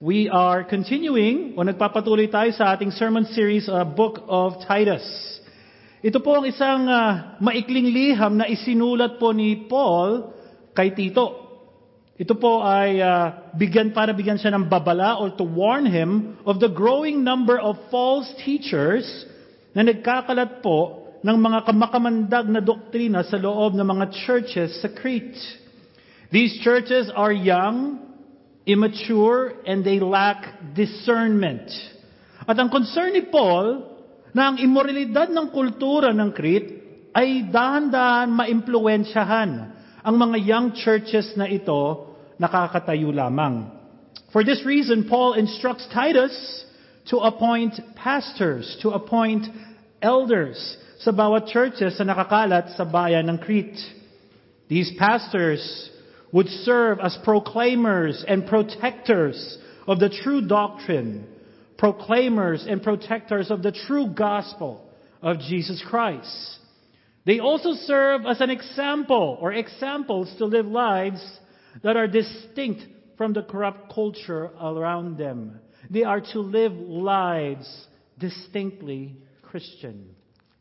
We are continuing, o nagpapatuloy tayo sa ating sermon series, Book of Titus. Ito po ang isang maikling liham na isinulat po ni Paul kay Tito. Ito po ay bigyan siya ng babala or to warn him of the growing number of false teachers na nagkakalat po ng mga kamakamandag na doktrina sa loob ng mga churches sa Crete. These churches are young, immature, and they lack discernment. At ang concern ni Paul na ang immoralidad ng kultura ng Crete ay dahan-dahan maimpluwensyahan ang mga young churches na ito nakakatayo lamang. For this reason, Paul instructs Titus to appoint pastors, to appoint elders sa bawat churches na nakakalat sa bayan ng Crete. These pastors would serve as proclaimers and protectors of the true doctrine, proclaimers and protectors of the true gospel of Jesus Christ. They also serve as an example or examples to live lives that are distinct from the corrupt culture around them. They are to live lives distinctly Christian.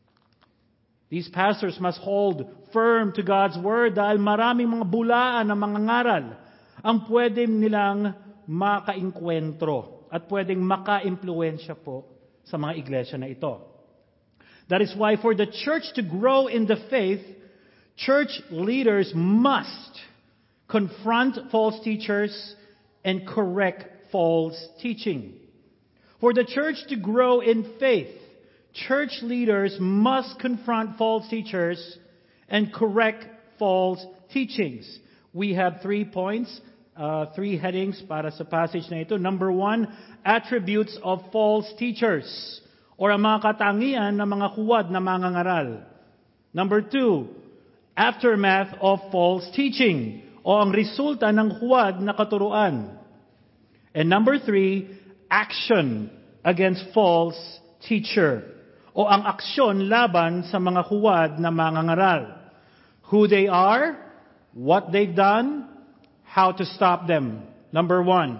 These pastors must hold firm to God's Word dahil maraming mga bulaan ng mga ngaral ang pwede nilang makainkwentro at pwedeng makaimpluwensya po sa mga iglesia na ito. That is why for the church to grow in the faith, church leaders must confront false teachers and correct false teaching. For the church to grow in faith, church leaders must confront false teachers and correct false teachings. We have 3 points, 3 headings para sa passage na ito. Number 1, attributes of false teachers, or ang mga katangian ng mga huwad na mangangaral. Number 2, aftermath of false teaching, o ang resulta ng huwad na katuruan. And number 3, action against false teacher, o ang aksyon laban sa mga huwad na mangangaral. Who they are, what they've done, how to stop them. Number 1,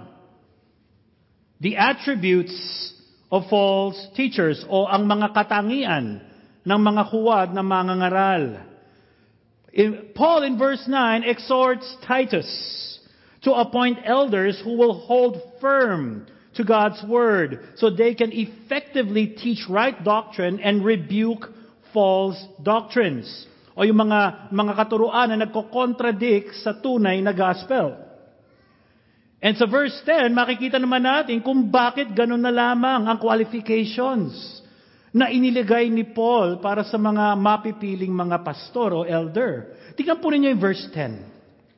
the attributes of false teachers, o ang mga katangian ng mga huwad na mangangaral. Paul in verse 9 exhorts Titus to appoint elders who will hold firm to God's Word so they can effectively teach right doctrine and rebuke false doctrines. O yung mga katuruan na nagko-contradict sa tunay na gospel. And sa verse 10, makikita naman natin kung bakit ganun na lamang ang qualifications na inilagay ni Paul para sa mga mapipiling mga pastor o elder. Tingnan po ninyo yung verse 10.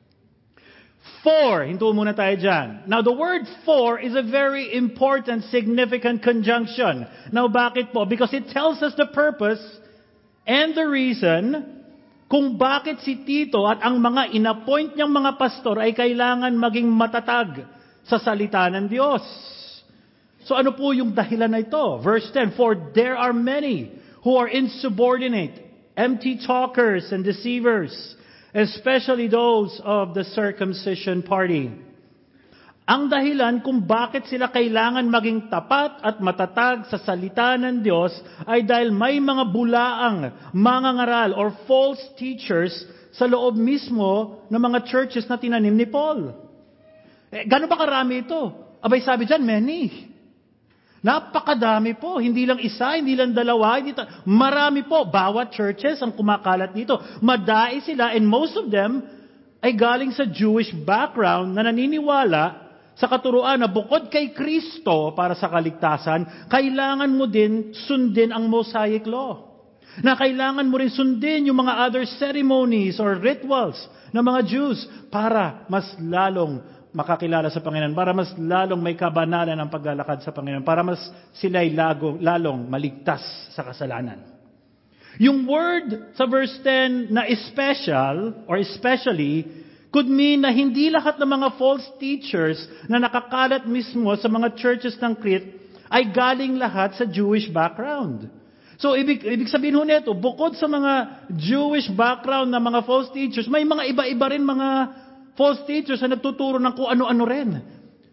For, hinto muna tayo dyan. Now, the word for is a very important, significant conjunction. Now, bakit po? Because it tells us the purpose and the reason kung bakit si Tito at ang mga inappoint niyang mga pastor ay kailangan maging matatag sa salita ng Diyos. So, ano po yung dahilan na ito? Verse 10, for there are many who are insubordinate, empty talkers and deceivers, especially those of the circumcision party. Ang dahilan kung bakit sila kailangan maging tapat at matatag sa salita ng Diyos ay dahil may mga bulaang mangangaral or false teachers sa loob mismo ng mga churches na tinanim ni Paul. Gano'n ba karami ito? Abay sabi dyan, many. Napakadami po. Hindi lang isa, hindi lang dalawa. Marami po. Bawat churches ang kumakalat dito. Madai sila and most of them ay galing sa Jewish background na naniniwala sa katuruan na bukod kay Kristo para sa kaligtasan, kailangan mo din sundin ang Mosaic Law. Na kailangan mo rin sundin yung mga other ceremonies or rituals ng mga Jews para mas lalong makakilala sa Panginoon, para mas lalong may kabanalan ang paglalakad sa Panginoon, para mas sila'y lalong maligtas sa kasalanan. Yung word sa verse 10 na special or especially could mean na hindi lahat ng mga false teachers na nakakalat mismo sa mga churches ng Crete ay galing lahat sa Jewish background. So, ibig sabihin ho nito, bukod sa mga Jewish background na mga false teachers, may mga iba-iba rin mga false teachers na nagtuturo ng kung ano-ano rin.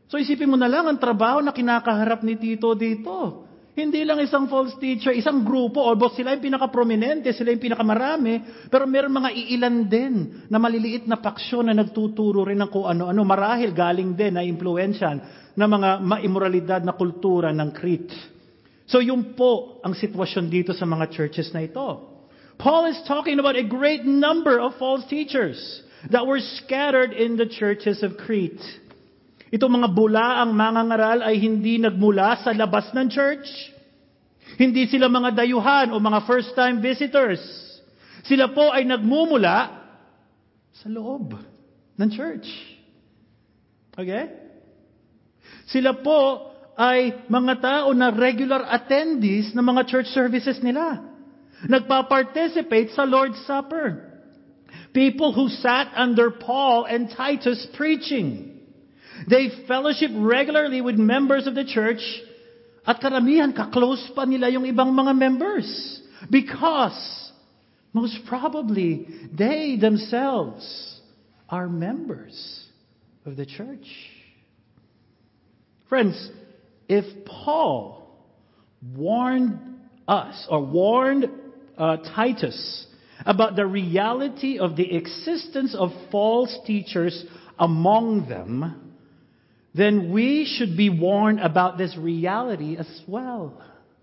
So isipin mo na lang ang trabaho na kinakaharap ni Tito dito. Hindi lang isang false teacher, isang grupo, although sila yung pinaka-prominente, sila yung pinakamarami, pero meron mga iilan din na maliliit na paksyon na nagtuturo rin ng kung ano-ano. Marahil galing din na impluensyan ng mga maimoralidad na kultura ng Crete. So yun po ang sitwasyon dito sa mga churches na ito. Paul is talking about a great number of false teachers that were scattered in the churches of Crete. Itong mga bulaang mangangaral ay hindi nagmula sa labas ng church. Hindi sila mga dayuhan o mga first-time visitors. Sila po ay nagmumula sa loob ng church. Okay? Sila po ay mga tao na regular attendees ng mga church services nila. Nagpa-participate sa Lord's Supper. People who sat under Paul and Titus preaching. They fellowship regularly with members of the church at karamihan ka-close pa nila yung ibang mga members because most probably they themselves are members of the church. Friends, if Paul warned us or warned Titus about the reality of the existence of false teachers among them, then we should be warned about this reality as well.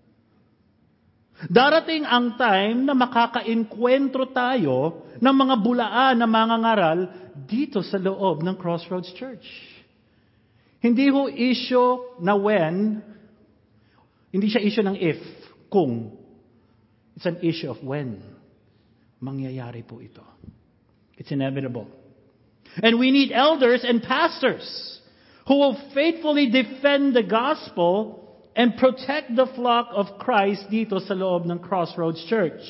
Darating ang time na makakainkwentro tayo ng mga bulaan na mangangaral dito sa loob ng Crossroads Church. Hindi ho issue na when, hindi siya issue ng if, kung. It's an issue of when. Mangyayari po ito. It's inevitable. And we need elders and pastors who will faithfully defend the gospel and protect the flock of Christ dito sa loob ng Crossroads Church.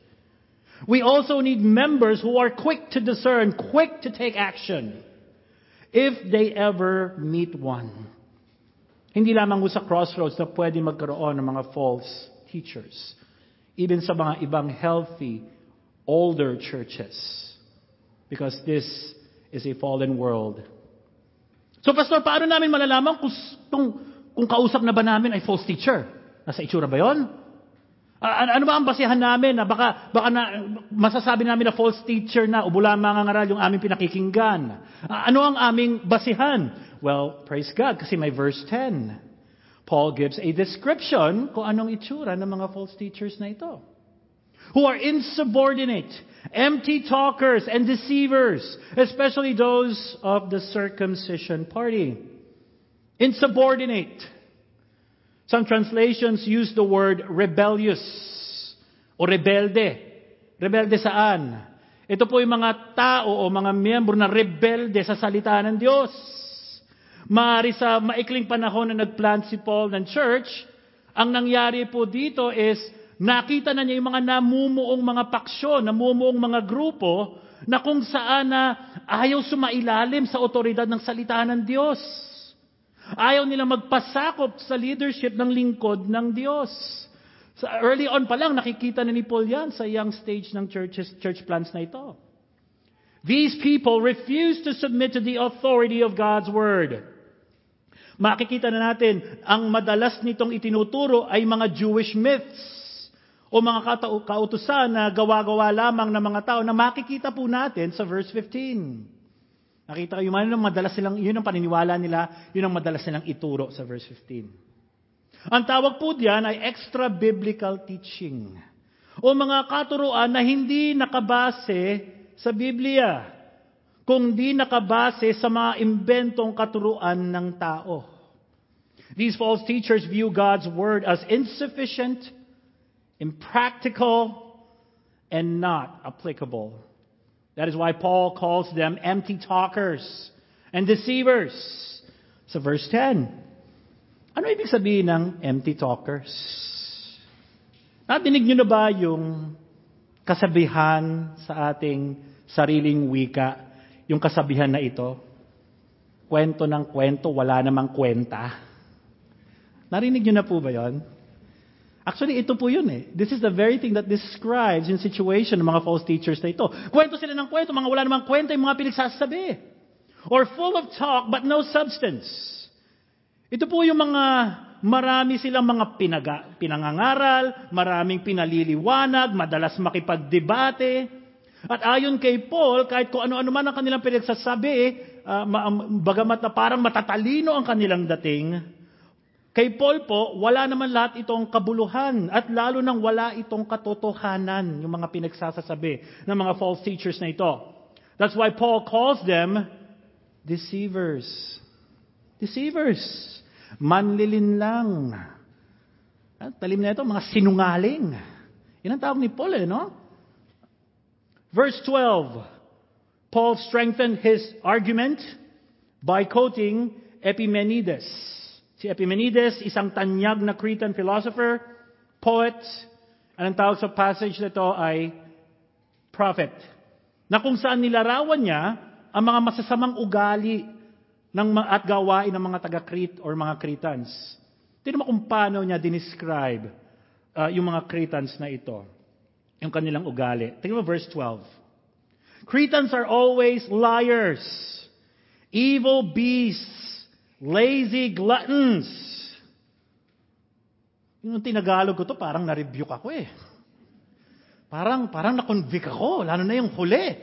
We also need members who are quick to discern, quick to take action, if they ever meet one. Hindi lamang sa Crossroads na pwede magkaroon ng mga false teachers. Even sa mga ibang healthy, older churches. Because this is a fallen world. So, Pastor, paano namin malalaman kung kausap na ba namin ay false teacher? Nasa itsura ba yun? Ano ba ang basihan namin na baka na, masasabi namin na false teacher na o bula mangangaral yung aming pinakikinggan? Ano ang aming basihan? Well, praise God, kasi may verse 10. Paul gives a description kung anong itsura ng mga false teachers na ito. Who are insubordinate, empty talkers, and deceivers, especially those of the circumcision party. Insubordinate. Some translations use the word rebellious o rebelde. Rebelde saan? Ito po yung mga tao o mga miyembro na rebelde sa salita ng Diyos. Maaari sa maikling panahon na nagplant si Paul ng church, ang nangyari po dito is nakita na niya yung mga namumuong mga paksyon, namumuong mga grupo na kung saan na ayaw sumailalim sa otoridad ng salita ng Diyos. Ayaw nila magpasakop sa leadership ng lingkod ng Diyos. So early on pa lang, nakikita na ni Paul yan sa young stage ng church plants na ito. These people refuse to submit to the authority of God's Word. Makikita na natin, ang madalas nitong itinuturo ay mga Jewish myths o mga kautusan na gawa-gawa lamang ng mga tao na makikita po natin sa verse 15. Nakita kayo, yun ang paniniwala nila, yun ang madalas nilang ituro sa verse 15. Ang tawag po diyan ay extra-biblical teaching o mga katuruan na hindi nakabase sa Biblia, kundi nakabase sa mga imbentong katuruan ng tao. These false teachers view God's Word as insufficient, impractical, and not applicable. That is why Paul calls them empty talkers and deceivers. Sa verse 10, ano ibig sabihin ng empty talkers? Natinig nyo na ba yung kasabihan sa ating sariling wika? Yung kasabihan na ito? Kwento ng kwento, wala namang kwenta. Narinig nyo na po ba yun? Actually, ito po yun eh. This is the very thing that describes yung situation ng mga false teachers na ito. Kwento sila ng kwento, mga wala namang kwenta yung mga pinagsasabi. Or full of talk but no substance. Ito po yung mga marami silang mga pinangangaral, maraming pinaliliwanag, madalas makipagdebate. At ayon kay Paul, kahit kung ano-ano man ang kanilang pinagsasabi, bagamat na parang matatalino ang kanilang dating, kay Paul po, wala naman lahat itong kabuluhan at lalo nang wala itong katotohanan, yung mga pinagsasasabi ng mga false teachers na ito. That's why Paul calls them deceivers. Deceivers. Manlilin lang. Talim na ito, mga sinungaling. Yan ang tawag ni Paul no? Verse 12, Paul strengthened his argument by quoting Epimenides. Si Epimenides, isang tanyag na Cretan philosopher, poet, ang tawag sa passage na ito ay prophet, na kung saan nilarawan niya ang mga masasamang ugali at gawain ng mga taga-Crete or mga Cretans. Tignan mo kung paano niya dinescribe yung mga Cretans na ito, yung kanilang ugali. Tignan mo verse 12. Cretans are always liars, evil beasts, lazy gluttons. Yung tinagalog ko to, parang na-rebuke ako Parang na-convict ako, lalo na yung huli.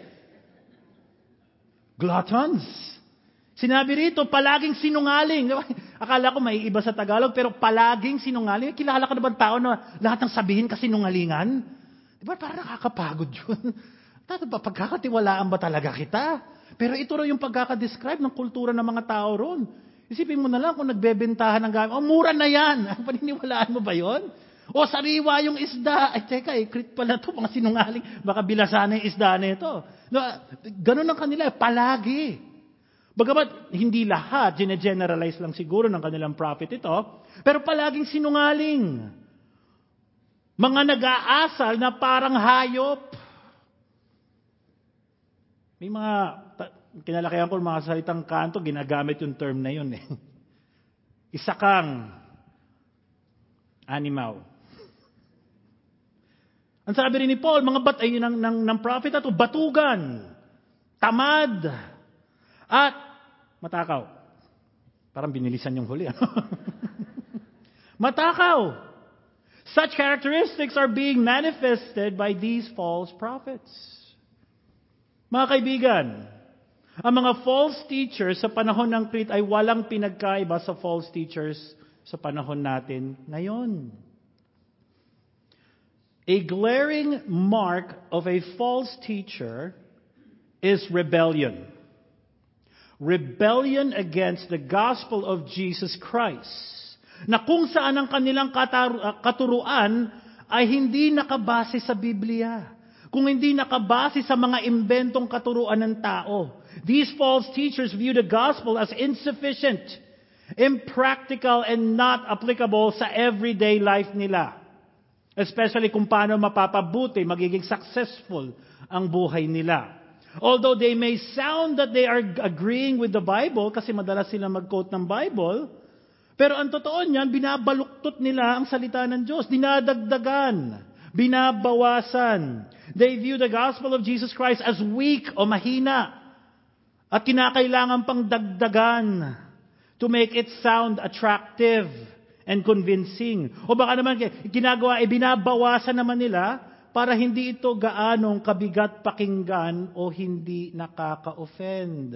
Gluttons. Sinabi rito, palaging sinungaling. Akala ko may iba sa Tagalog, pero palaging sinungaling. Kilala ka na ba tao na lahat ng sabihin kasi sinungalingan? Diba parang nakakapagod yun? Pagkakatiwalaan ba talaga kita? Pero ito rin yung pagkakadescribe ng kultura ng mga tao ron. Isipin mo na lang kung nagbebentahan ng gamit. Mura na yan. Paniniwalaan mo ba yon? O sariwa yung isda. Ay, teka, Crete pala to, mga sinungaling. Baka bilasan yung isda na ito. Ganun ang kanila, palagi. Bagamat hindi lahat, generalize lang siguro ng kanilang prophet ito, pero palaging sinungaling. Mga nag-aasal na parang hayop. May mga, kinalakihan ko mga salitang kanto, ginagamit yung term na yun Isa kang animal. Ang sabi rin ni Paul, mga ng prophet na to, batugan, tamad, at matakaw. Parang binilisan yung huli. Matakaw. Such characteristics are being manifested by these false prophets. Mga kaibigan, ang mga false teachers sa panahon ng Crete ay walang pinagkaiba sa false teachers sa panahon natin ngayon. A glaring mark of a false teacher is rebellion. Rebellion against the gospel of Jesus Christ. Na kung saan ang kanilang katuruan ay hindi nakabase sa Biblia. Kung hindi nakabase sa mga imbentong katuruan ng tao. These false teachers view the gospel as insufficient, impractical, and not applicable sa everyday life nila. Especially kung paano mapapabuti, magiging successful ang buhay nila. Although they may sound that they are agreeing with the Bible, kasi madalas sila mag-quote ng Bible, pero ang totoo niyan, binabaluktot nila ang salita ng Diyos, dinadagdagan, binabawasan. They view the gospel of Jesus Christ as weak o mahina at kinakailangan pang dagdagan to make it sound attractive and convincing. O baka naman ginagawa, binabawasan naman nila para hindi ito gaanong kabigat pakinggan o hindi nakaka-offend.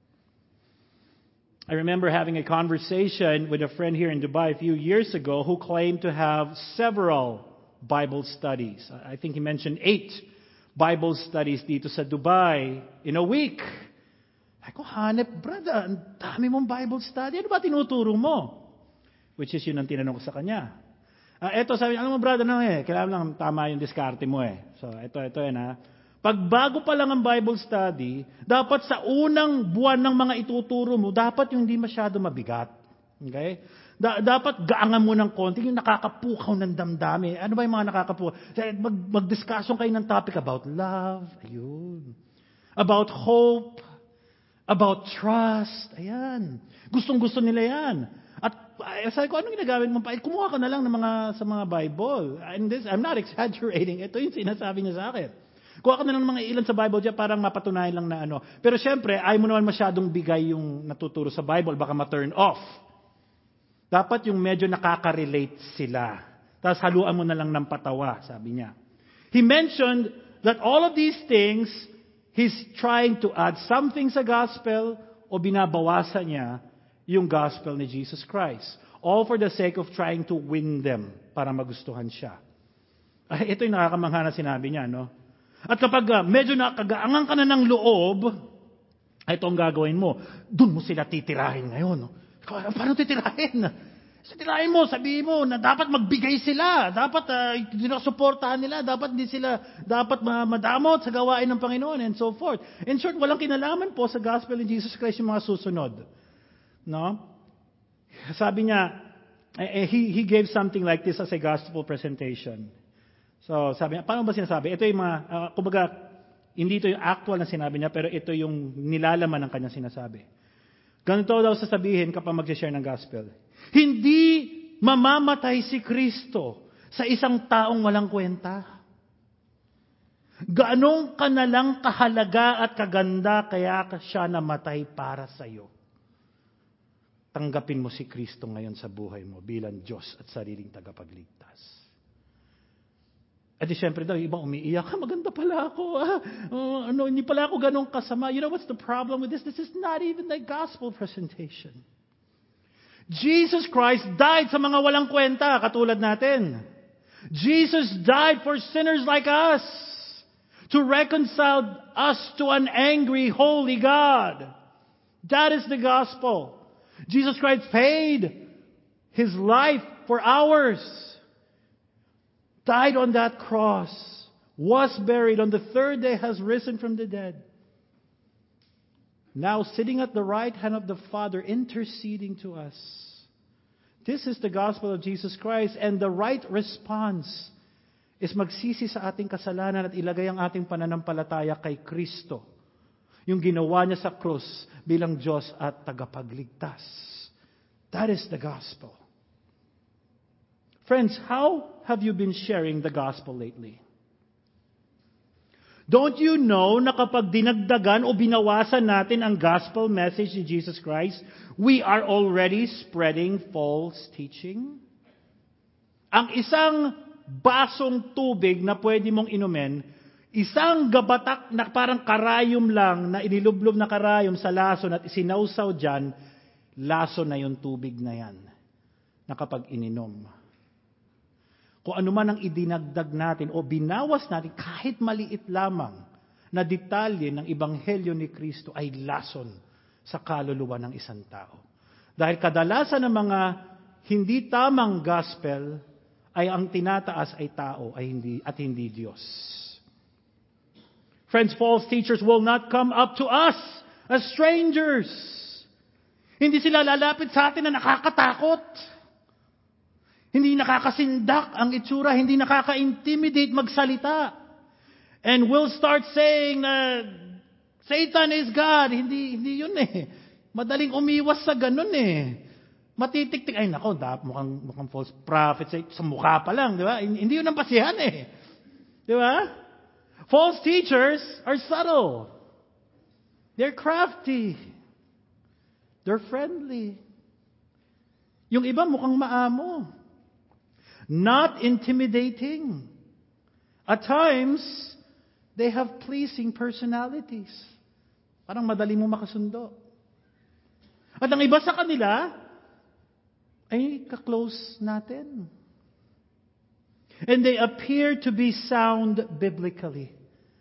I remember having a conversation with a friend here in Dubai a few years ago who claimed to have several Bible studies. I think he mentioned 8 Bible studies dito sa Dubai in a week. Ako, hanep, brother, ang dami mong Bible study. Ano ba tinuturo mo? Which is yun ang tinanong ko sa kanya. Eto, sabi niya, ano mo brother, kailangan lang tama yung diskarte mo So, ito Pag bago pa lang ang Bible study, dapat sa unang buwan ng mga ituturo mo, dapat yung hindi masyado mabigat. Okay? Dapat gaangan mo ng konti, yung nakakapukaw ng damdami. Ano ba yung mga nakakapukaw? Mag-discussion kayo ng topic about love, ayun. About hope, about trust, ayan. Gustong-gusto nila yan. At sabi ko, anong ginagamit mo pa? Kumuha ka na lang sa mga Bible. And this, I'm not exaggerating. Ito yung sinasabi niya sa akin. Kuha ka na lang ng mga ilan sa Bible diyan, parang mapatunayan lang na ano. Pero syempre, ayaw mo naman masyadong bigay yung natuturo sa Bible. Baka ma-turn off. Dapat yung medyo nakaka-relate sila. Tapos haluan mo na lang ng patawa, sabi niya. He mentioned that all of these things, he's trying to add something sa gospel o binabawasan niya yung gospel ni Jesus Christ. All for the sake of trying to win them para magustuhan siya. Ay, ito yung nakakamangha na sinabi niya, no? At kapag medyo nakagaangan ka na ng loob, ito ang gagawin mo. Doon mo sila titirahin ngayon. No? Paano titirahin? Titirahin mo, sabihin mo na dapat magbigay sila. Dapat suportahan nila. Dapat hindi sila madamot sa gawain ng Panginoon and so forth. In short, walang kinalaman po sa gospel ni Jesus Christ yung mga susunod. No? Sabi niya, he gave something like this as a gospel presentation. So, sabi niya, paano ba sinasabi? Ito yung mga, kumbaga, hindi ito yung actual na sinabi niya, pero ito yung nilalaman ng kanyang sinasabi. Ganito daw sasabihin kapag mag-share ng gospel. Hindi mamamatay si Kristo sa isang taong walang kwenta. Gaanong ka na lang kahalaga at kaganda kaya siya namatay para sa iyo. Tanggapin mo si Kristo ngayon sa buhay mo bilang Diyos at sariling tagapagligtas. At di syempre daw, ibang umiiyak, maganda pala ako. Hindi pala ako ganong kasama. You know what's the problem with this? This is not even the gospel presentation. Jesus Christ died sa mga walang kwenta, katulad natin. Jesus died for sinners like us to reconcile us to an angry, holy God. That is the gospel. Jesus Christ paid His life for ours. Died on that cross, was buried, on the third day has risen from the dead. Now sitting at the right hand of the Father, interceding to us. This is the gospel of Jesus Christ, and the right response is magsisi sa ating kasalanan at ilagay ang ating pananampalataya kay Kristo. Yung ginawa niya sa krus bilang Diyos at tagapagligtas. That is the gospel. Friends, how have you been sharing the gospel lately? Don't you know na kapag dinagdagan o binawasan natin ang gospel message ni Jesus Christ, we are already spreading false teaching? Ang isang basong tubig na pwede mong inumin, isang gabatak na parang karayom lang na inilublob na karayom sa lason at isinawsaw dyan, lason na yung tubig na yan na kapag ininom. Kung ano man ang idinagdag natin o binawas natin, kahit maliit lamang na detalye ng Ebanghelyo ni Kristo ay lason sa kaluluwa ng isang tao. Dahil kadalasan ng mga hindi tamang gospel ay ang tinataas ay tao ay hindi Diyos. Friends, false teachers will not come up to us as strangers. Hindi sila lalapit sa atin na nakakatakot. Hindi nakakasindak ang itsura, hindi nakaka-intimidate magsalita. And we'll start saying na Satan is God. Hindi yun eh. Madaling umiwas sa ganun eh. Matitik-tik, ay nako, mukhang false prophet sa mukha pa lang, di ba? Hindi yun ang pasihan eh. Di ba? False teachers are subtle. They're crafty. They're friendly. Yung iba mukhang maamo. Not intimidating. At times, they have pleasing personalities. Parang madali mo makasundo. At ang iba sa kanila, ay ka-close natin. And they appear to be sound biblically.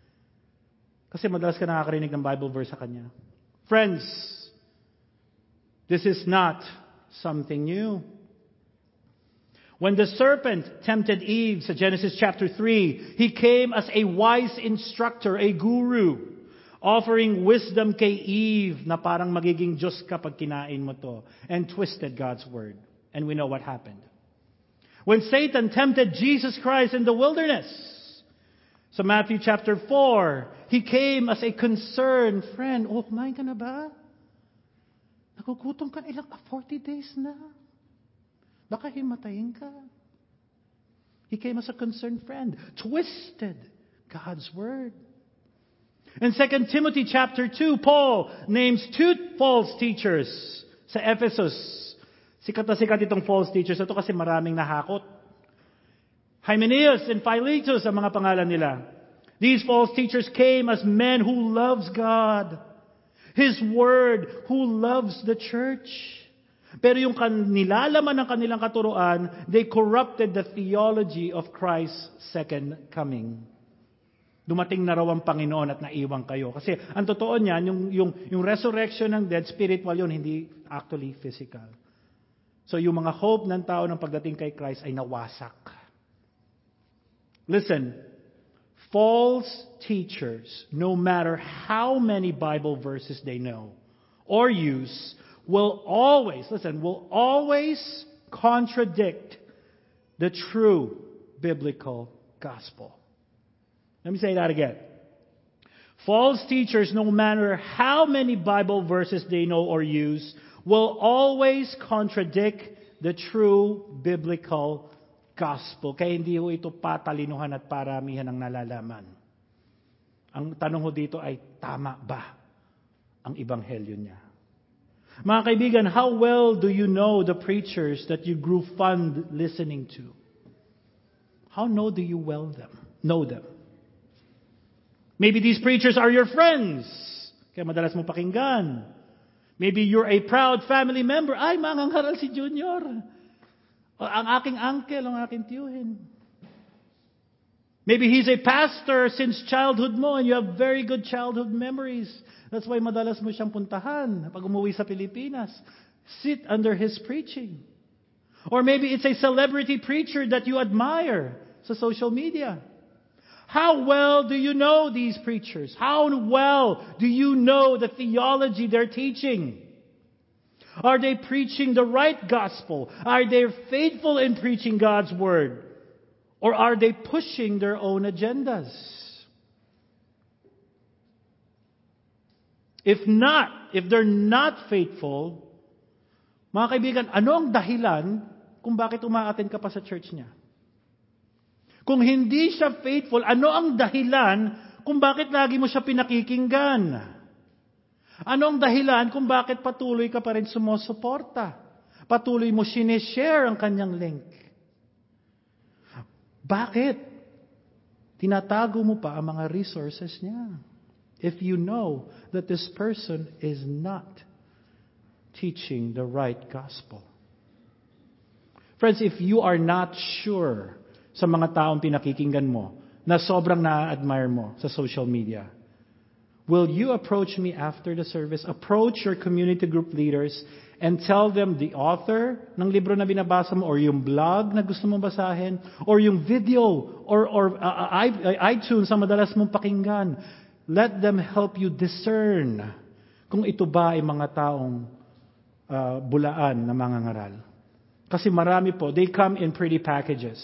Kasi madalas ka nakakarinig ng Bible verse sa kanya. Friends, this is not something new. When the serpent tempted Eve, sa Genesis chapter 3, he came as a wise instructor, a guru, offering wisdom kay Eve na parang magiging Diyos kapag kinain mo to, and twisted God's word. And we know what happened. When Satan tempted Jesus Christ in the wilderness, so Matthew chapter 4, he came as a concerned friend. Oh, kumain ka na ba? Nagugutom ka 40 days na. Baka himatayin ka. He came as a concerned friend. Twisted God's word. In 2 Timothy chapter 2, Paul names 2 false teachers sa Ephesus. Sikat na sikat itong false teachers. Ito kasi maraming nahakot. Hymenaeus and Philetus ang mga pangalan nila. These false teachers came as men who loves God, His Word, who loves the church. Pero yung nilalaman ng kanilang katuruan, they corrupted the theology of Christ's second coming. Dumating na raw ang Panginoon at naiwan kayo. Kasi ang totoo niyan, yung resurrection ng dead, spiritual yun, hindi actually physical. So yung mga hope ng tao ng pagdating kay Christ ay nawasak. Listen, false teachers, no matter how many Bible verses they know or use, will always contradict the true biblical gospel. Let me say that again. False teachers, no matter how many Bible verses they know or use, will always contradict the true biblical gospel. Kaya hindi ho ito patalinuhan at paramihan ang nalalaman. Ang tanong ho dito ay, tama ba ang ebanghelyo niya? Mga kaibigan, how well do you know the preachers that you grew fond listening to? How do you know them? Maybe these preachers are your friends. Kaya madalas mo pakinggan. Maybe you're a proud family member. Ay, mangangaral si Junior. O, ang aking uncle, ang aking tiyuhin. Maybe he's a pastor since childhood mo and you have very good childhood memories. That's why madalas mo siyang puntahan pag umuwi sa Pilipinas. Sit under his preaching. Or maybe it's a celebrity preacher that you admire sa social media. How well do you know these preachers? How well do you know the theology they're teaching? Are they preaching the right gospel? Are they faithful in preaching God's word? Or are they pushing their own agendas? If they're not faithful, mga kaibigan, ano ang dahilan kung bakit umaattend ka pa sa church niya? Kung hindi siya faithful, ano ang dahilan kung bakit lagi mo siya pinakikinggan? Ano ang dahilan kung bakit patuloy ka pa rin sumusuporta? Patuloy mo sinishare ang kanyang link? Bakit? Tinatago mo pa ang mga resources niya. If you know that this person is not teaching the right gospel. Friends, if you are not sure sa mga taong pinakikinggan mo na sobrang na-admire mo sa social media, will you approach me after the service? Approach your community group leaders and tell them the author ng libro na binabasa mo or yung blog na gusto mong basahin or yung video or iTunes ang madalas mong pakinggan. Let them help you discern kung ito ba ay mga taong bulaan na mangangaral. Kasi marami po, they come in pretty packages.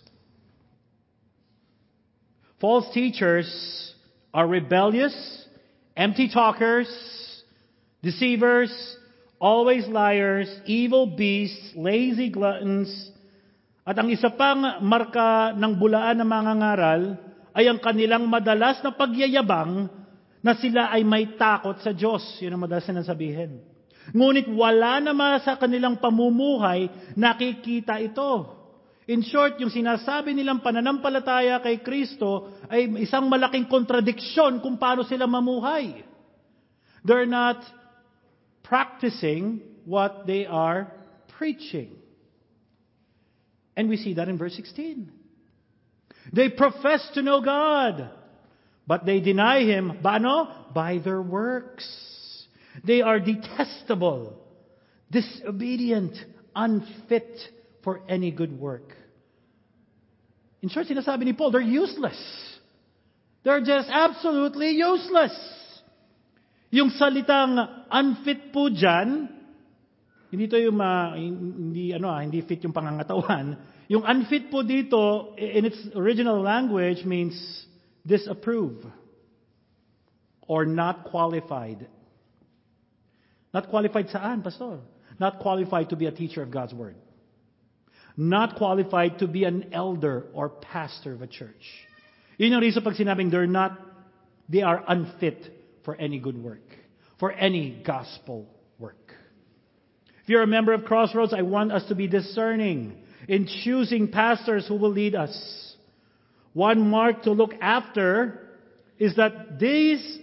False teachers are rebellious, empty talkers, deceivers, always liars, evil beasts, lazy gluttons, at ang isa pang marka ng bulaan ng mga ngaral ay ang kanilang madalas na pagyayabang na sila ay may takot sa Diyos. Yun ang madalas na sabihin. Ngunit wala naman sa kanilang pamumuhay nakikita ito. In short, yung sinasabi nilang pananampalataya kay Kristo ay isang malaking kontradiksyon kung paano sila mamuhay. They're not practicing what they are preaching. And we see that in verse 16. They profess to know God, but they deny Him. By their works. They are detestable, disobedient, unfit for any good work. In short, sinasabi ni Paul, they're useless. They're just absolutely useless. Yung salitang unfit po dyan, hindi to yung hindi fit yung pangangatawan. Yung unfit po dito, in its original language, means disapprove or not qualified. Not qualified saan, Pastor? Not qualified to be a teacher of God's Word. Not qualified to be an elder or pastor of a church. Yun yung reason pag sinabing they are unfit for any good work, for any gospel work. If you're a member of Crossroads, I want us to be discerning in choosing pastors who will lead us. One mark to look after is that these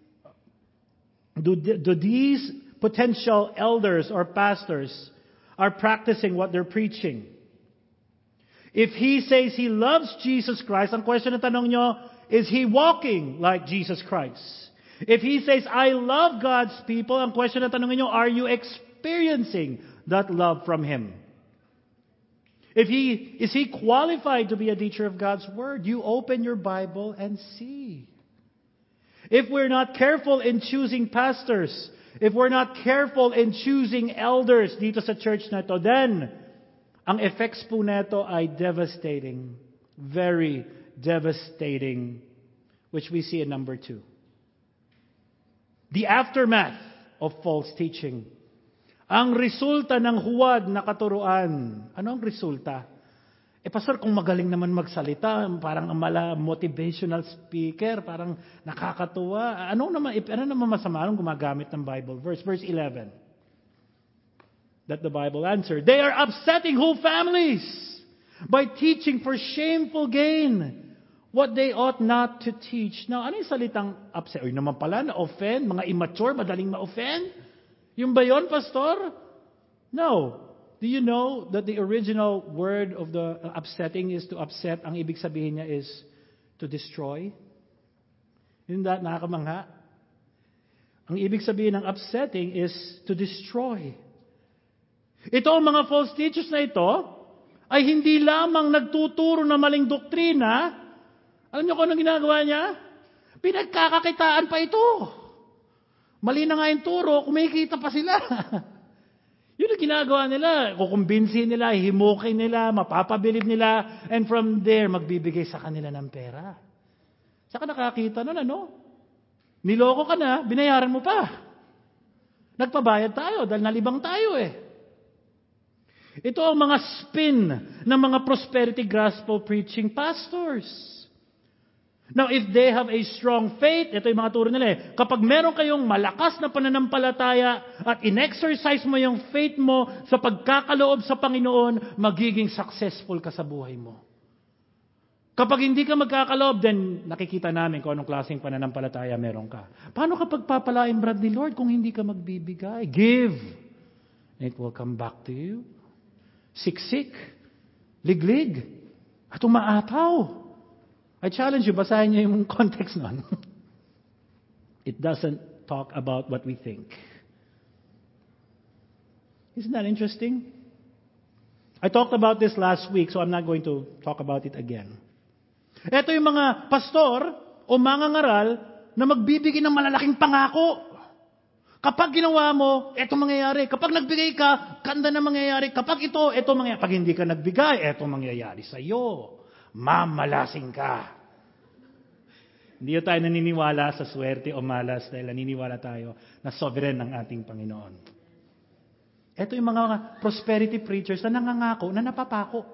potential elders or pastors are practicing what they're preaching. If he says he loves Jesus Christ, ang question na tanong nyo, is he walking like Jesus Christ? If he says, I love God's people, ang question na tanong nyo, are you experiencing that love from him? Is he qualified to be a teacher of God's Word? You open your Bible and see. If we're not careful in choosing pastors, if we're not careful in choosing elders dito sa church na to, then ang effects po neto ay devastating. Very devastating. Which we see in number 2. The aftermath of false teaching. Ang resulta ng huwad na katuruan. Ano ang resulta? Pastor, kung magaling naman magsalita, parang motivational speaker, parang nakakatuwa. Ano naman masama nung gumagamit ng Bible verse? Verse 11. That the Bible answered, they are upsetting whole families by teaching for shameful gain what they ought not to teach. Now, ano yung salitang upset? Uy, naman pala, na-offend, mga immature, madaling ma-offend? Yung ba yun, Pastor? No. Do you know that the original word of the upsetting is to upset? Ang ibig sabihin niya is to destroy. Isn't that nakakamangha? Ang ibig sabihin ng upsetting is to destroy. Ito ang mga false teachers na ito ay hindi lamang nagtuturo ng maling doktrina. Alam niyo kung anong ginagawa niya? Pinagkakakitaan pa ito. Mali na nga yung turo, kumikita pa sila. Yun ang ginagawa nila. Kukumbinsin nila, himukin nila, mapapabilib nila, and from there, magbibigay sa kanila ng pera. Saka nakakita nun, ano? Niloko ka na, binayaran mo pa. Nagpabayad tayo dahil nalibang tayo eh. Ito ang mga spin ng mga prosperity gospel preaching pastors. Now, if they have a strong faith, ito yung mga turo nila eh. Kapag meron kayong malakas na pananampalataya at in-exercise mo yung faith mo sa pagkakaloob sa Panginoon, magiging successful ka sa buhay mo. Kapag hindi ka magkakaloob, then nakikita namin kung anong klaseng pananampalataya meron ka. Paano kapag papalain, brad ni Lord, kung hindi ka magbibigay? Give. It will come back to you. Siksik, liglig, at umaataw. I challenge you, basahin niyo yung context nun. It doesn't talk about what we think. Isn't that interesting? I talked about this last week, so I'm not going to talk about it again. Ito yung mga pastor o mga ngaral na magbibigay ng malalaking pangako. Kapag ginawa mo, eto mangyayari. Kapag nagbigay ka, ganda na mangyayari. Kapag ito mangyayari. Pag hindi ka nagbigay, eto mangyayari sa iyo. Mamalasing ka. Hindi tayo naniniwala sa swerte o malas dahil naniniwala tayo na sovereign ng ating Panginoon. Ito yung mga prosperity preachers na nangangako, na napapako.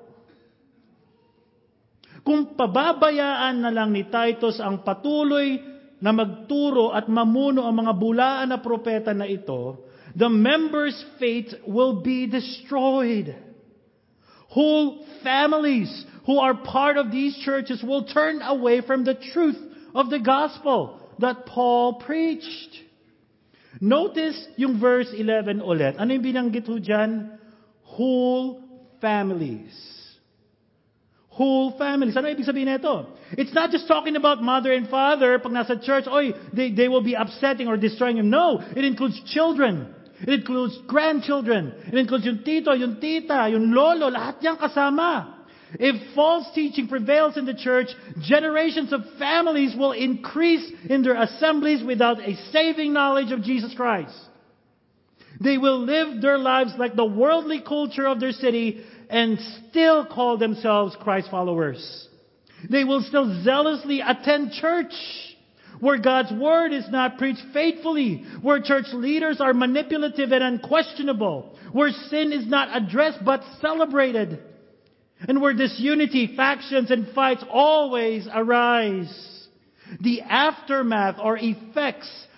Kung pababayaan na lang ni Titus ang patuloy na magturo at mamuno ang mga bulaan na propeta na ito, the members' faith will be destroyed. Whole families who are part of these churches will turn away from the truth of the gospel that Paul preached. Notice yung verse 11 ulit. Ano yung binanggit ho dyan? Whole families. Whole families. Ano ibig sabihin nito? It's not just talking about mother and father. Pag nasa church, they will be upsetting or destroying him. No, it includes children. It includes grandchildren. It includes yung tito, yung tita, yung lolo, lahat yan kasama. If false teaching prevails in the church, generations of families will increase in their assemblies without a saving knowledge of Jesus Christ. They will live their lives like the worldly culture of their city and still call themselves Christ followers. They will still zealously attend church where God's word is not preached faithfully, where church leaders are manipulative and unquestionable, where sin is not addressed but celebrated, and where disunity, factions, and fights always arise. The aftermath or effects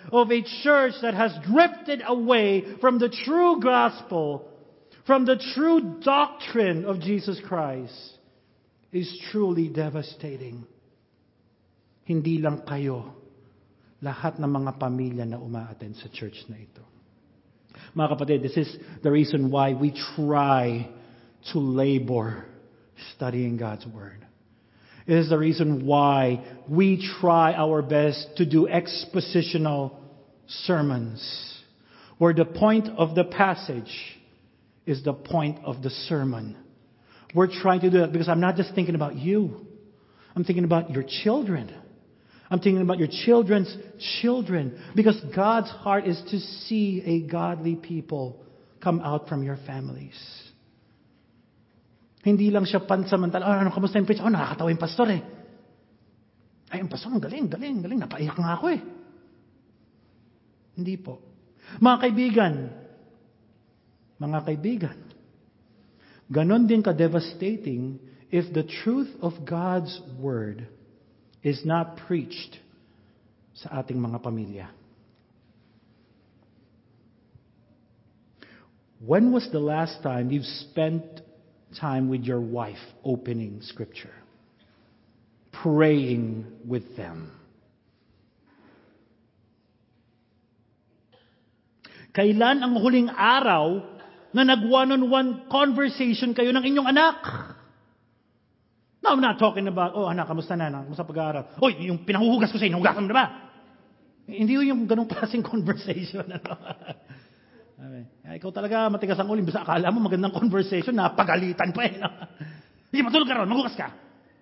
of a church that has drifted away from the true gospel, from the true doctrine of Jesus Christ, is truly devastating. Hindi lang kayo, lahat ng mga pamilya na umaattend sa church na ito. Mga kapatid, this is the reason why we try to labor studying God's Word. It is the reason why we try our best to do expositional sermons, where the point of the passage is the point of the sermon. We're trying to do that because I'm not just thinking about you. I'm thinking about your children. I'm thinking about your children's children. Because God's heart is to see a godly people come out from your families. Hindi lang siya pansamantala. Ano, kamusta yung preach? Nakakatawa yung pastor eh. Ay, yung pastor, galing. Napaiyak nga ako eh. Hindi po. Mga kaibigan, ganon din ka-devastating if the truth of God's Word is not preached sa ating mga pamilya. When was the last time you've spent time with your wife opening Scripture, praying with them? Kailan ang huling araw na nag-one-on-one conversation kayo ng inyong anak? Now, I'm not talking about, anak, kamusta na? Kamusta pag-aaral? Yung pinahuhugas ko sa'yo, nahugasan mo na ba? Hindi yung ganong klaseng conversation. Ikaw talaga matigas ang uling. Basta akala mo magandang conversation, napagalitan pa eh. Sige, matulog ka ron, maghugas ka.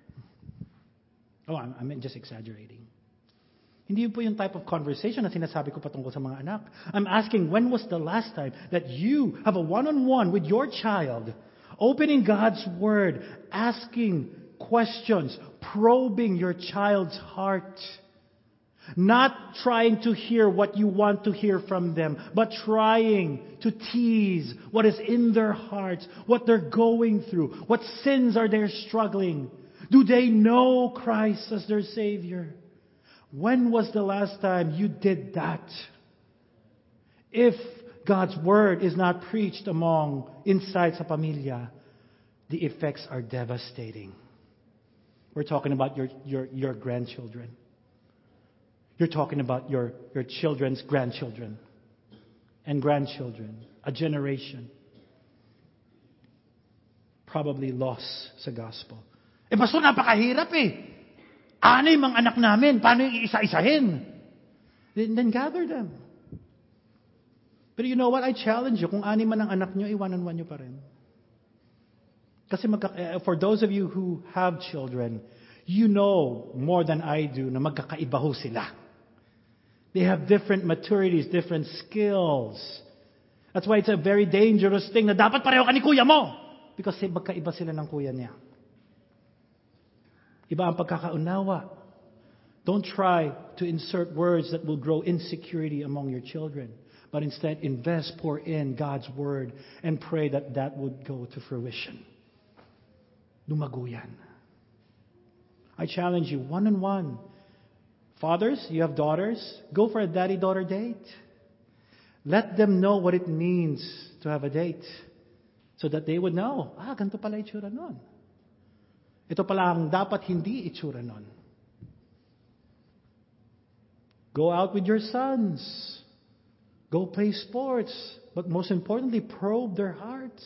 I'm just exaggerating. Hindi po yung type of conversation na sinasabi ko patungkol sa mga anak. I'm asking, when was the last time that you have a one-on-one with your child, opening God's Word, asking questions, probing your child's heart, not trying to hear what you want to hear from them, but trying to tease what is in their hearts, what they're going through, what sins are they struggling. Do they know Christ as their Savior? When was the last time you did that? If God's Word is not preached inside sa pamilya, the effects are devastating. We're talking about your grandchildren. You're talking about your children's grandchildren and grandchildren. A generation probably lost sa gospel. Pastor, napakahirap eh. Anim ang anak namin. Paano yung isa-isahin? Then gather them. But you know what? I challenge you. Kung anim man ang anak nyo, one-on-one nyo pa rin. Kasi for those of you who have children, you know more than I do na magkakaiba ho sila. They have different maturities, different skills. That's why it's a very dangerous thing na dapat pareho ka ni kuya mo. Because magkaiba sila ng kuya niya. Iba ang pagkakaunawa. Don't try to insert words that will grow insecurity among your children. But instead, invest, pour in God's Word, and pray that that would go to fruition. Lumago yan. I challenge you, one-on-one. Fathers, you have daughters, go for a daddy-daughter date. Let them know what it means to have a date. So that they would know, ganito pala itsura nun. Ito pala ang dapat hindi itsura nun. Go out with your sons. Go play sports. But most importantly, probe their hearts.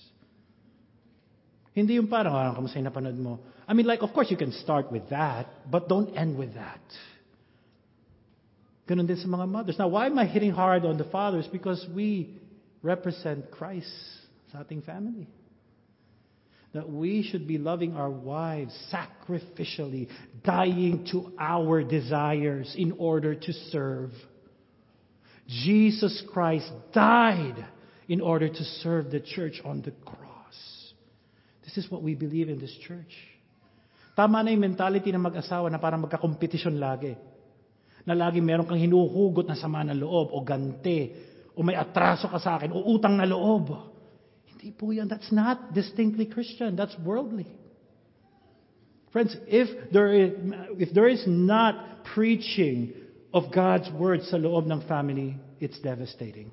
Hindi yung parang, kamusta yung napanood mo? I mean, of course you can start with that, but don't end with that. Ganun din sa mga mothers. Now, why am I hitting hard on the fathers? Because we represent Christ sa ating family. That we should be loving our wives sacrificially, dying to our desires in order to serve. Jesus Christ died in order to serve the church on the cross. This is what we believe in this church. Tama na yung mentality ng mag-asawa na parang magkakompetisyon lagi. Na lagi meron kang hinuhugot na sama ng loob o gante o may atraso ka sa akin o utang na loob. That's not distinctly Christian. That's worldly. Friends, if there is not preaching of God's Word sa loob ng family, it's devastating.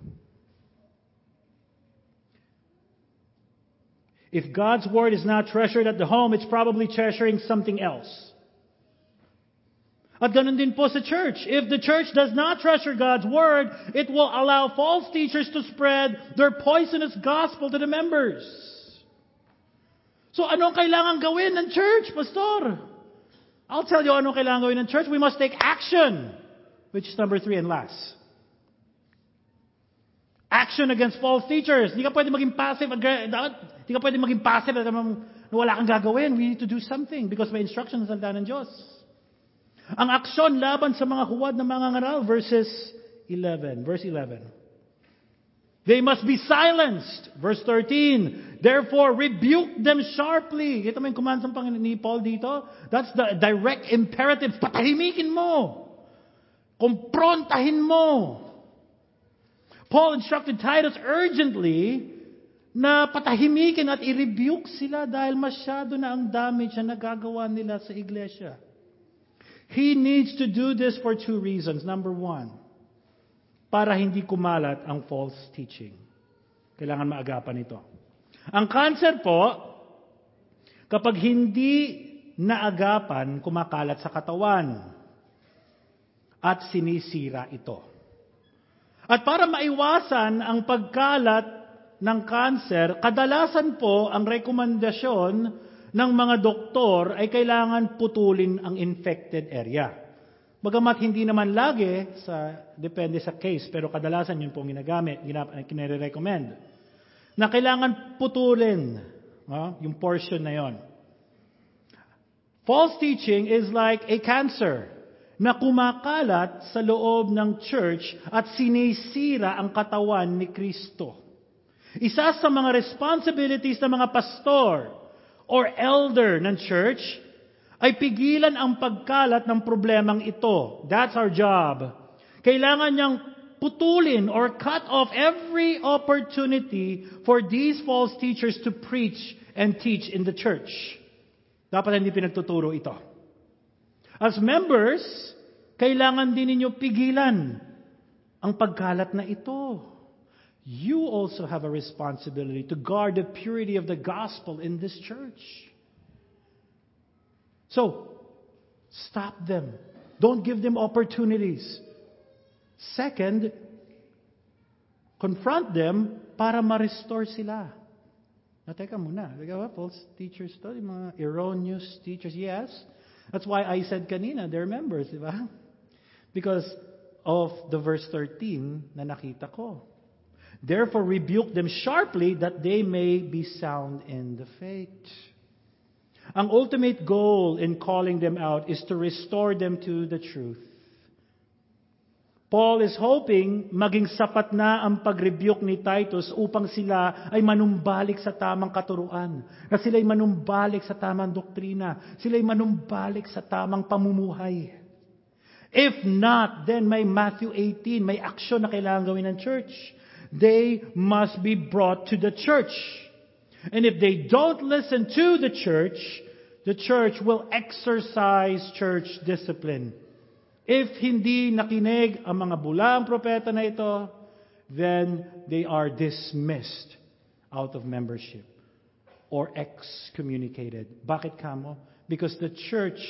If God's Word is not treasured at the home, it's probably treasuring something else. At ganun din po sa church. If the church does not treasure God's Word, it will allow false teachers to spread their poisonous gospel to the members. So anong kailangan gawin ng church, Pastor? I'll tell you anong kailangan gawin ng church. We must take action, which is number 3 and last. Action against false teachers. Hindi ka pwede maging passive. Hindi ka pwede maging passive at wala kang gagawin. We need to do something because may instructions sa salita ng Diyos. Ang aksyon laban sa mga huwad na mangangaral, verse 11. They must be silenced. Verse 13. Therefore, rebuke them sharply. Ito may command ng Panginoon ni Paul dito. That's the direct imperative. Patahimikin mo. Komprontahin mo. Paul instructed Titus urgently na patahimikin at i-rebuke sila dahil masyado na ang damage na nagagawa nila sa iglesia. He needs to do this for 2 reasons. Number 1, para hindi kumalat ang false teaching. Kailangan maagapan ito. Ang cancer po, kapag hindi naagapan, kumakalat sa katawan at sinisira ito. At para maiwasan ang pagkalat ng cancer, kadalasan po ang rekomendasyon ng mga doktor ay kailangan putulin ang infected area. Bagamat hindi naman lagi, depende sa case, pero kadalasan yun po kinare-recommend. Na kailangan putulin yung portion na yon. False teaching is like a cancer na kumakalat sa loob ng church at sinisira ang katawan ni Kristo. Isa sa mga responsibilities ng mga pastor or elder ng church ay pigilan ang pagkalat ng problemang ito. That's our job. Kailangan niyang putulin or cut off every opportunity for these false teachers to preach and teach in the church. Dapat hindi pinagtuturo ito. As members, kailangan din ninyo pigilan ang pagkalat na ito. You also have a responsibility to guard the purity of the gospel in this church. So, stop them. Don't give them opportunities. Second, confront them para ma-restore sila. Teka muna. False teachers to, yung mga erroneous teachers. Yes, that's why I said kanina, they're members, di ba? Because of the verse 13 na nakita ko. Therefore, rebuke them sharply that they may be sound in the faith. Ang ultimate goal in calling them out is to restore them to the truth. Paul is hoping maging sapat na ang pag-rebuke ni Titus upang sila ay manumbalik sa tamang katuruan. Na sila ay manumbalik sa tamang doktrina. Sila ay manumbalik sa tamang pamumuhay. If not, then may Matthew 18, may aksyon na kailangan gawin ng church. They must be brought to the church. And if they don't listen to the church will exercise church discipline. If hindi nakinig ang mga bulang propeta na ito, then they are dismissed out of membership or excommunicated. Bakit kamo? Because the church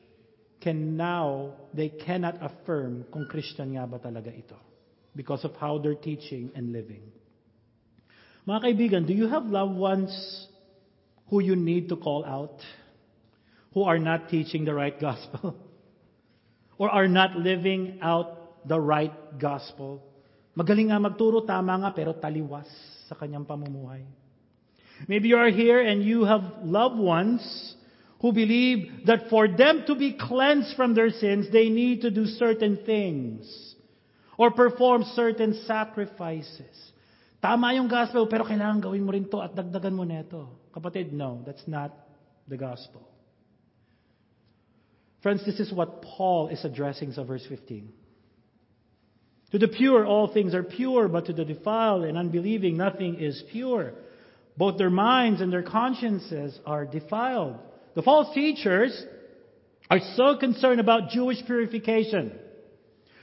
they cannot affirm kung Christian nga ba talaga ito. Because of how they're teaching and living. Mga kaibigan, do you have loved ones who you need to call out? Who are not teaching the right gospel? Or are not living out the right gospel? Magaling nga magturo, tama nga, pero taliwas sa kanyang pamumuhay. Maybe you are here and you have loved ones who believe that for them to be cleansed from their sins, they need to do certain things. Or perform certain sacrifices. Tama yung gospel, pero kailangan gawin mo rin to at dagdagan mo neto. Kapatid, no, that's not the gospel. Friends, this is what Paul is addressing sa verse 15. To the pure, all things are pure, but to the defiled and unbelieving, nothing is pure. Both their minds and their consciences are defiled. The false teachers are so concerned about Jewish purification.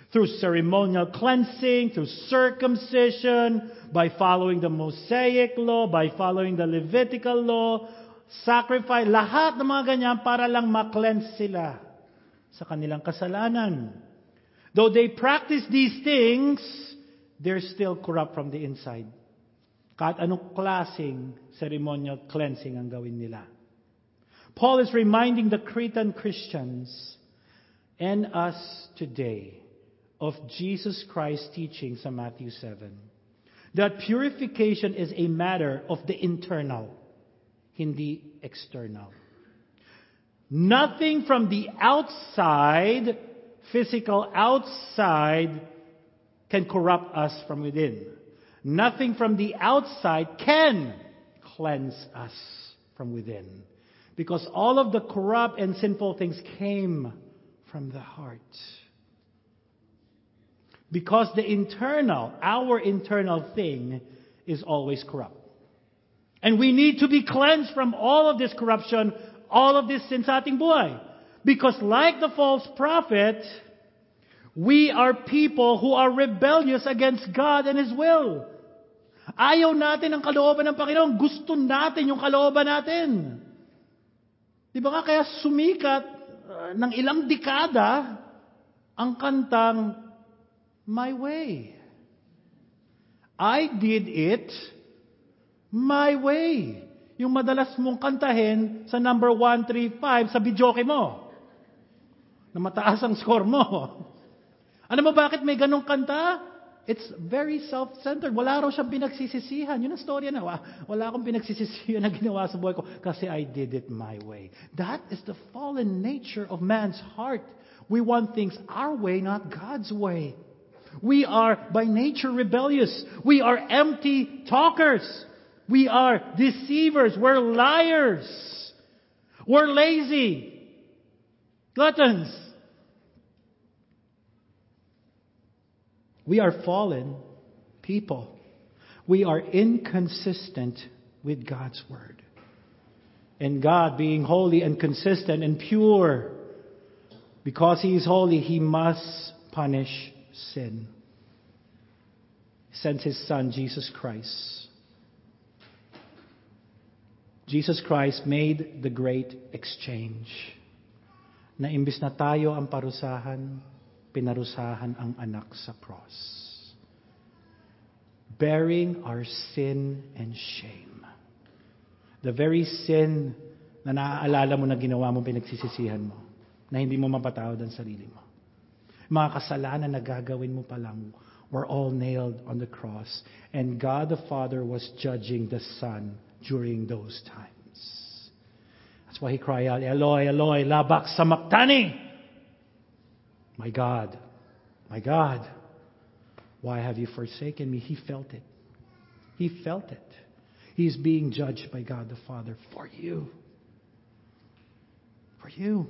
Through ceremonial cleansing, through circumcision, by following the Mosaic law, by following the Levitical law, sacrifice, lahat ng mga ganyan para lang ma-cleanse sila sa kanilang kasalanan. Though they practice these things, they're still corrupt from the inside. Kahit anong klaseng ceremonial cleansing ang gawin nila. Paul is reminding the Cretan Christians and us today of Jesus Christ's teaching sa Matthew 7. That purification is a matter of the internal, hindi external. Nothing from the outside, physical outside, can corrupt us from within. Nothing from the outside can cleanse us from within. Because all of the corrupt and sinful things came from the heart. Because the internal, our internal thing, is always corrupt. And we need to be cleansed from all of this corruption, all of this sin sa ating buhay. Because like the false prophet, we are people who are rebellious against God and His will. Ayaw natin ang kalooban ng Panginoon. Gusto natin yung kalooban natin. Di ba nga kaya sumikat ng ilang dekada ang kantang My Way. I did it my way. Yung madalas mong kantahin sa number 135 sa videoke mo. Na mataas ang score mo. Ano mo bakit may ganong kanta? It's very self-centered. Wala raw siyang pinagsisisihan. Yun ang storya na. Wala akong pinagsisisihan na ginawa sa buhay ko kasi I did it my way. That is the fallen nature of man's heart. We want things our way, not God's way. We are by nature rebellious. We are empty talkers. We are deceivers. We're liars. We're lazy. Gluttons. We are fallen people. We are inconsistent with God's Word. And God, being holy and consistent and pure, because He is holy, He must punish sin. He sent His Son, Jesus Christ. Jesus Christ made the great exchange. Na imbis na tayo ang parusahan, pinarusahan ang anak sa cross. Bearing our sin and shame. The very sin na naaalala mo na ginawa mo, pinagsisisihan mo, na hindi mo mapatawad ang sarili mo. Mga kasalanan na gagawin mo pa lang were all nailed on the cross. And God the Father was judging the Son during those times. That's why He cried out, Eloi, Eloi, lama sabachthani? My God, why have you forsaken me? He felt it. He felt it. He's being judged by God the Father for you. For you.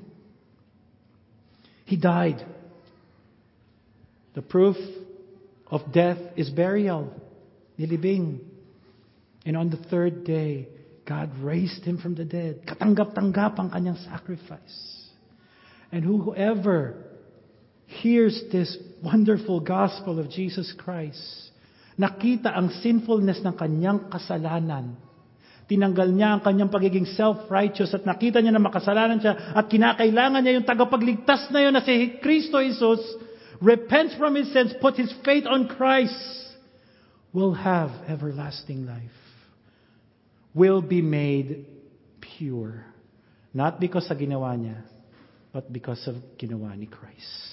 He died. The proof of death is burial. Nilibing. And on the third day, God raised Him from the dead. Katanggap-tanggap ang kanyang sacrifice. And whoever hears this wonderful gospel of Jesus Christ, nakita ang sinfulness ng kanyang kasalanan. Tinanggal niya ang kanyang pagiging self-righteous at nakita niya na makasalanan siya at kinakailangan niya yung tagapagligtas na yun na si Kristo Jesus, repents from his sins, put his faith on Christ, will have everlasting life. Will be made pure. Not because sa ginawa niya, but because of ginawa ni Christ.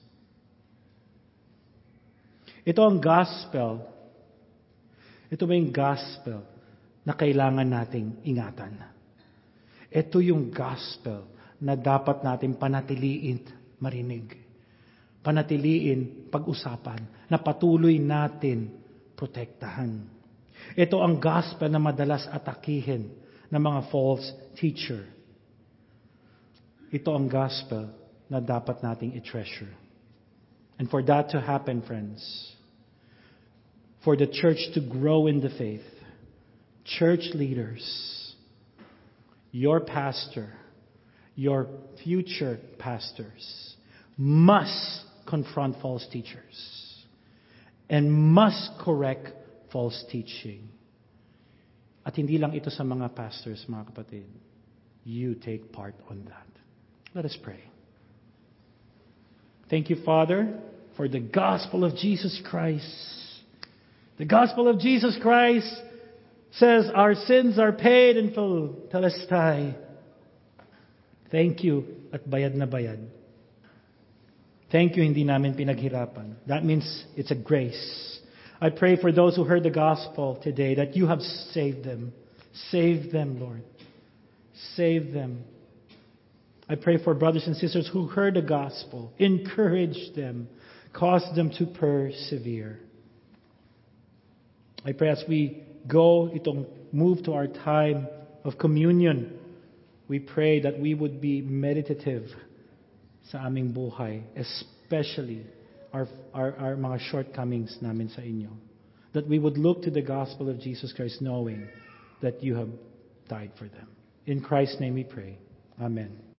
Ito ang gospel. Ito ba yung gospel na kailangan nating ingatan? Ito yung gospel na dapat natin panatiliin marinig. Panatiliin pag-usapan. Na patuloy natin protektahan. Ito ang gospel na madalas atakihin ng mga false teacher. Ito ang gospel na dapat nating i-treasure. And for that to happen, friends, for the church to grow in the faith, church leaders, your pastor, your future pastors must confront false teachers and must correct false teaching. At hindi lang ito sa mga pastors, mga kapatid. You take part on that. Let us pray. Thank you, Father, for the gospel of Jesus Christ. The gospel of Jesus Christ says our sins are paid in full. Telestai. Thank you at bayad na bayad. Thank you, hindi namin pinaghirapan. That means it's a grace. I pray for those who heard the gospel today that you have saved them. Save them, Lord. Save them. I pray for brothers and sisters who heard the gospel. Encourage them. Cause them to persevere. I pray as we move to our time of communion, we pray that we would be meditative sa aming buhay, especially our mga shortcomings namin sa inyo. That we would look to the gospel of Jesus Christ knowing that you have died for them. In Christ's name we pray. Amen.